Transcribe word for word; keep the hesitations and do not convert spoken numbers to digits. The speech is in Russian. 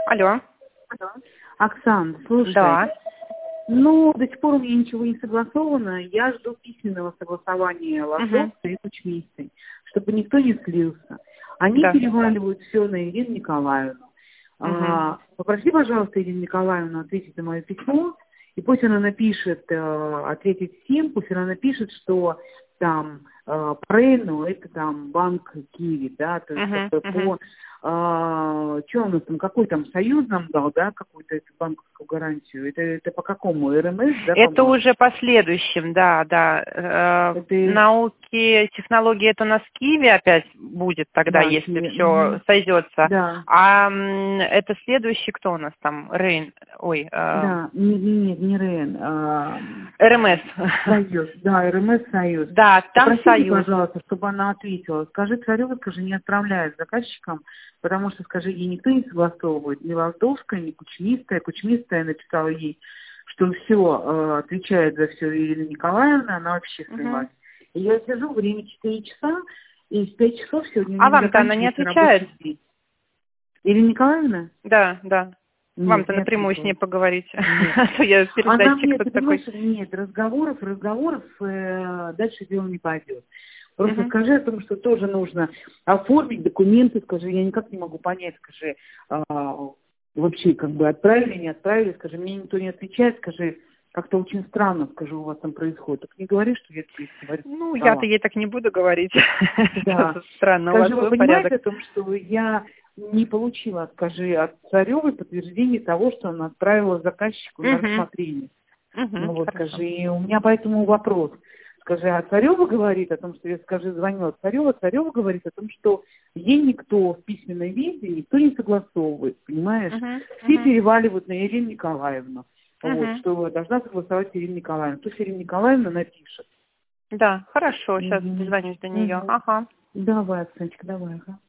Алло. Оксан, слушай, Да. ну, до сих пор у меня ничего не согласовано. Я жду письменного согласования Угу. Лазовской и Кучмистой, чтобы никто не слился. Они Да. переваливают все на Ирину Николаевну. Угу. А, попроси, пожалуйста, Ирину Николаевну ответить на мое письмо, и пусть она напишет, э, ответить всем, пусть она напишет, что там э, Прейну, это там банк Киви, да, то есть Угу. как бы Угу. по а, что у нас там, какой там союз нам дал, да, какую-то эту банковскую гарантию? Это, это по какому? РМС, да, Это по-моему? уже последующим, да, да. Э, Это, науки, технологии, это у нас Киви опять будет тогда, да, если Киви. все Мгм. сойдется. Да, А м, это следующий, кто у нас там? Рейн, ой, э, да, не, не, нет, не РЭН, а РМС. Союз, да, РМС Союз. Да, там Попросите, Союз. пожалуйста, чтобы она ответила. Скажи Царёвой, скажи, не отправляет заказчикам, потому что, скажи, ей никто не согласовывает, ни Лаздовская, ни Кучмистая. Кучмистая написала ей, что все, э, отвечает за все Ирина Николаевна, она вообще Угу. слилась. И я сижу, время четыре часа, и в пять часов сегодня у А меня вам-то она не заканчивается отвечает? рабочий день. Ирина Николаевна? Да, да. Нет, Вам-то не напрямую с ней ответила. поговорить. Нет. А то я Она передатчик мне, тут ты такой. понимаешь, нет, разговоров, разговоров, э, дальше дело не пойдет. Просто Угу. скажи о том, что тоже нужно оформить документы, скажи, я никак не могу понять, скажи, а, вообще, как бы отправили, не отправили, скажи, мне никто не отвечает, скажи, как-то очень странно, скажи, у вас там происходит. Так не говори, что я тебе говорю, Ну, я-то права. ей так не буду говорить. Да. Что странно, у вас Скажи, вы свой понимаете порядок. о том, что я не получила, скажи, от Царевой подтверждение того, что она отправила заказчику на Угу. рассмотрение. Ну Угу. вот, Хорошо. скажи, и у меня поэтому вопрос. Скажи, а Царева говорит о том, что я, скажи, звонила Царева, Царева говорит о том, что ей никто в письменной виде, никто не согласовывает, понимаешь? Угу. Все Угу. переваливают на Ирину Николаевну. Вот, Угу. что должна согласовать Ирина Николаевна. Пусть Ирина Николаевна напишет. Да, хорошо, сейчас Угу. дозвонюсь до нее. Угу. Ага. Давай, Оксаночка, давай, ага.